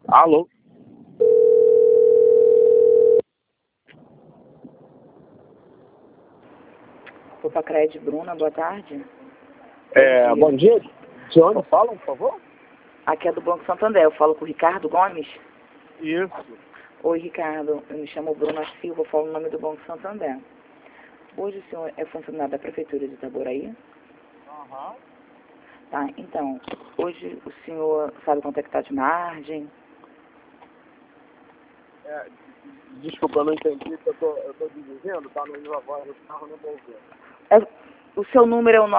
Alô? Copacred, Bruna, boa tarde. Bom dia. De onde falam, por favor? Aqui é do Banco Santander, eu falo com o Ricardo Gomes. Isso. Oi, Ricardo, eu me chamo Bruna Silva, falo no nome do Banco Santander. Hoje o senhor é funcionário da Prefeitura de Itaboraí? Aham. Tá, então, hoje o senhor sabe quanto é que está de margem? Desculpa, eu não entendi o que eu tô dizendo, tá no viva voz do carro, não tô ouvindo. O seu número é o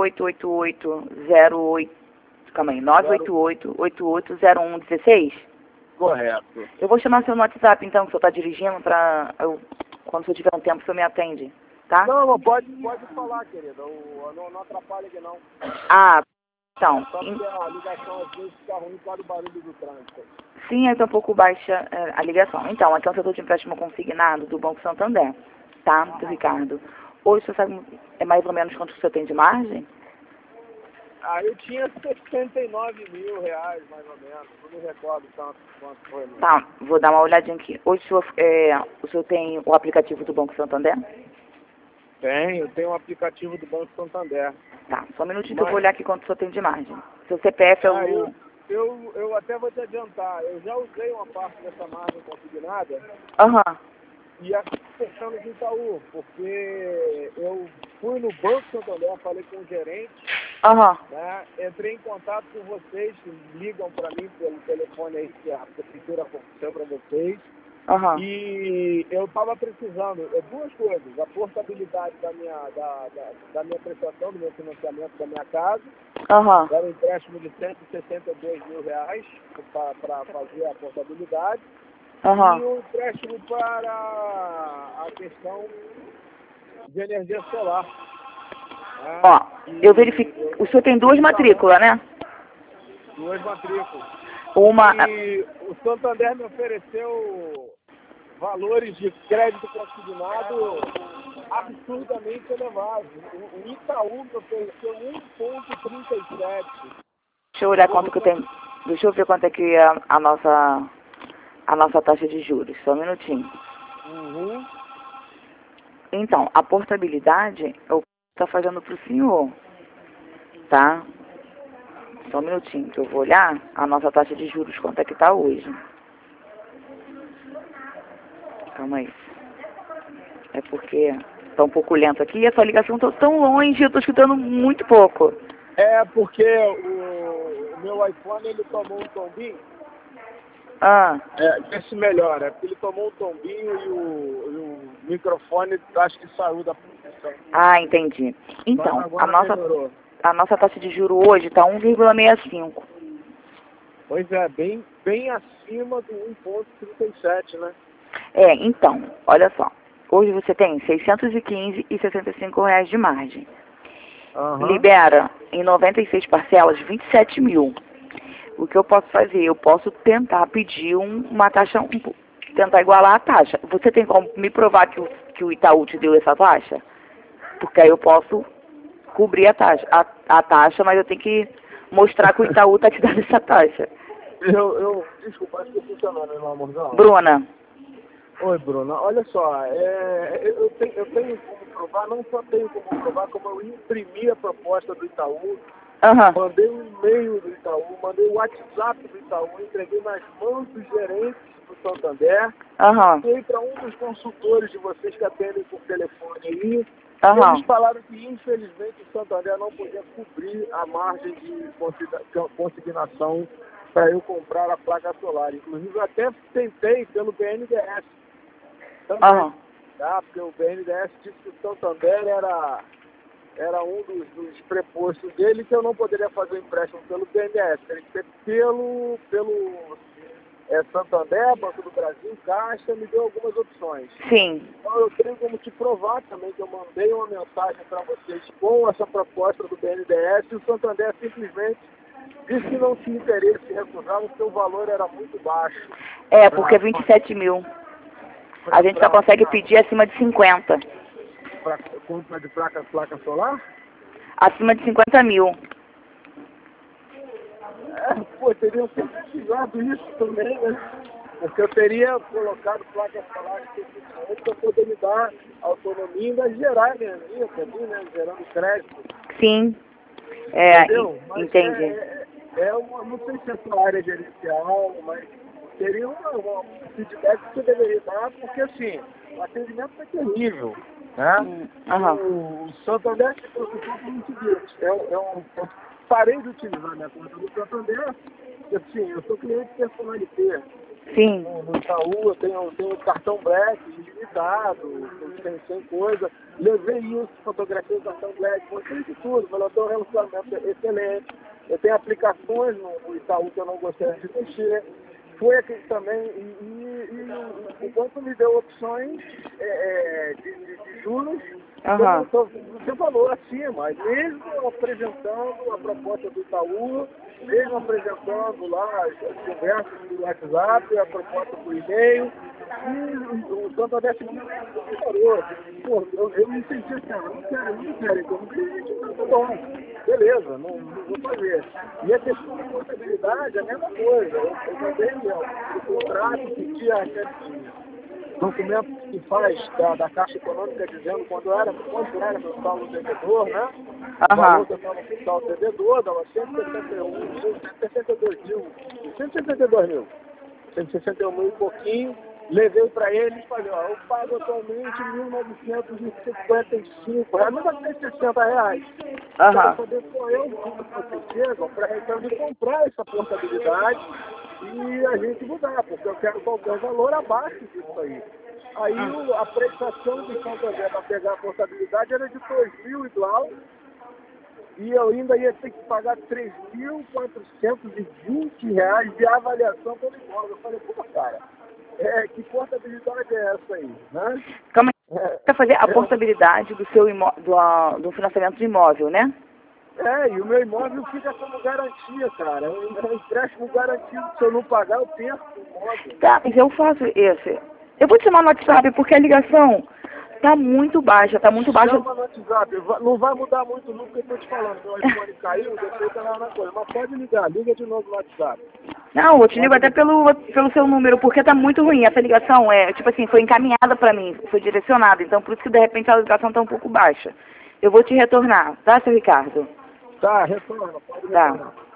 988808... Calma aí, 988-880116? Correto. Eu vou chamar seu no WhatsApp, então, que o senhor está dirigindo, quando o senhor tiver um tempo, o senhor me atende, tá? Não, pode falar, querida. Eu não atrapalha aqui, não. Ah, então... Só porque a ligação às vezes fica ruim por causa do barulho do trânsito. Sim, é um pouco baixa a ligação. Então, aqui é um setor de empréstimo consignado do Banco Santander, tá, do Ricardo. Hoje, você sabe mais ou menos quanto você tem de margem? Eu tinha 69 mil reais, mais ou menos. Não me recordo tanto quanto foi. Né? Tá, vou dar uma olhadinha aqui. Hoje, o senhor tem o aplicativo do Banco Santander? Eu tenho um aplicativo do Banco Santander. Tá, só um minutinho que eu vou olhar aqui quanto o senhor tem de margem. Seu CPF é o... Eu até vou te adiantar. Eu já usei uma parte dessa margem consignada. Aham. E aqui fechando de Itaú, porque eu fui no Banco Santander, falei com o gerente, Aham. né? Entrei em contato com vocês, que ligam para mim pelo telefone aí que a prefeitura forneceu para vocês. Aham. E eu estava precisando duas coisas: a portabilidade da minha prestação, do meu financiamento da minha casa. Aham. Era um empréstimo de 162 mil reais para fazer a portabilidade. Aham. E um empréstimo para a questão de energia solar. Né? Ó, eu verifico. O senhor tem duas matrículas, né? Duas matrículas. Uma... E o Santander me ofereceu valores de crédito consignado absurdamente elevados. O Itaú me ofereceu 1,37. Deixa eu olhar quanto que eu tenho. Deixa eu ver quanto é que é a nossa taxa de juros. Só um minutinho. Uhum. Então, a portabilidade eu estou fazendo para o senhor, tá? Só um minutinho que eu vou olhar a nossa taxa de juros, quanto é que está hoje. Calma aí. É porque está um pouco lento aqui e essa ligação está tão longe, eu estou escutando muito pouco. É porque o meu iPhone ele tomou um tombinho. Esse melhor, porque ele tomou um tombinho e o microfone acho que saiu da posição. Ah, entendi. Então, a nossa taxa de juro hoje está 1,65. Pois é, bem acima do 1,37, né? Então, olha só. Hoje você tem R$ 615,65 de margem. Uhum. Libera em 96 parcelas 27 mil. O que eu posso fazer? Eu posso tentar pedir uma taxa, tentar igualar a taxa. Você tem como me provar que o Itaú te deu essa taxa? Porque aí eu posso cobrir a taxa, mas eu tenho que mostrar que o Itaú está te dando essa taxa. Desculpa, acho que eu funcionando, meu amorzão. Bruna. Oi, Bruna. Olha só, eu tenho como provar, não só tenho como provar, como eu imprimi a proposta do Itaú. Aham. Mandei um e-mail do Itaú, mandei o WhatsApp do Itaú, entreguei nas mãos dos gerentes do Santander. Aham. Fui para um dos consultores de vocês que atendem por telefone aí. Aham. Eles falaram que, infelizmente, o Santander não podia cobrir a margem de consignação para eu comprar a placa solar. Inclusive, eu até tentei pelo BNDES também. Aham. Tá? Porque o BNDES disse que o Santander era um dos prepostos dele, que eu não poderia fazer empréstimo pelo BNDES, teria que ser pelo Santander, Banco do Brasil, Caixa, me deu algumas opções. Sim. Então eu tenho como te provar também que eu mandei uma mensagem para vocês com essa proposta do BNDES e o Santander simplesmente disse que não tinha interesse em recusar, porque o valor era muito baixo. Porque 27 mil. A gente só consegue pedir acima de 50. Para compra de placa solar? Acima de 50 mil. Pô, teriam pesquisado isso também, né? Porque eu teria colocado placas solares para poder me dar autonomia e ainda gerar energia para mim, né? Gerando crédito. Sim. Entendeu? Mas Entendi. não sei se é sua área gerencial, mas seria um feedback que você deveria dar, porque assim, o atendimento é terrível, né? O Santander se preocupou com o seguinte, eu parei de utilizar minha conta do Santander, porque assim, eu sou cliente personalité. Sim. No Itaú, eu tenho cartão Black ilimitado, sem coisa. Levei isso, fotografias do cartão Black, mostrei de tudo, mas eu tenho um relacionamento excelente. Eu tenho aplicações no Itaú que eu não gostaria de mexer. Foi aqui também, o banco me deu opções de juros, você falou acima, mesmo apresentando a proposta do Itaú, mesmo apresentando lá as conversas do WhatsApp, a proposta por e-mail, e o Santander parou. Pô, eu me senti assim, não quero, então tá bom, beleza, não vou fazer. E a questão da contabilidade é a mesma coisa. Eu mandei o contrato, pedi aquele documento que faz da Caixa Econômica dizendo quanto era meu saldo devedor, né? O valor que eu estava com o saldo devedor, dava 161 mil e pouquinho. Levei para ele e falei, ó, eu pago atualmente R$1.955, não vai ter R$60. Quero saber qual é o custo que vocês chegam para me comprar essa portabilidade e a gente mudar, porque eu quero qualquer valor abaixo disso aí. Aí a prestação do Santander para pegar a portabilidade era de 2.000 e blau, e eu ainda ia ter que pagar R$3.420 de avaliação pelo imóvel. Eu falei, pô, cara, que portabilidade é essa aí, né? Como é que fazer a portabilidade do seu do financiamento de imóvel, né? E o meu imóvel fica como garantia, cara. É um empréstimo garantido. Se eu não pagar, eu perco o imóvel. Tá, mas eu faço esse. Eu vou te chamar no WhatsApp porque a ligação tá muito baixa, Chama no WhatsApp. Não vai mudar muito não, porque eu tô te falando. Meu iPhone caiu, depois tá lá na coisa. Mas pode ligar, liga de novo no WhatsApp. Não, eu te ligo até pelo seu número, porque tá muito ruim. Essa ligação tipo assim, foi encaminhada pra mim, foi direcionada. Então, por isso que de repente a ligação tá um pouco baixa. Eu vou te retornar, tá, seu Ricardo? Tá, retorna, pode retornar. Tá.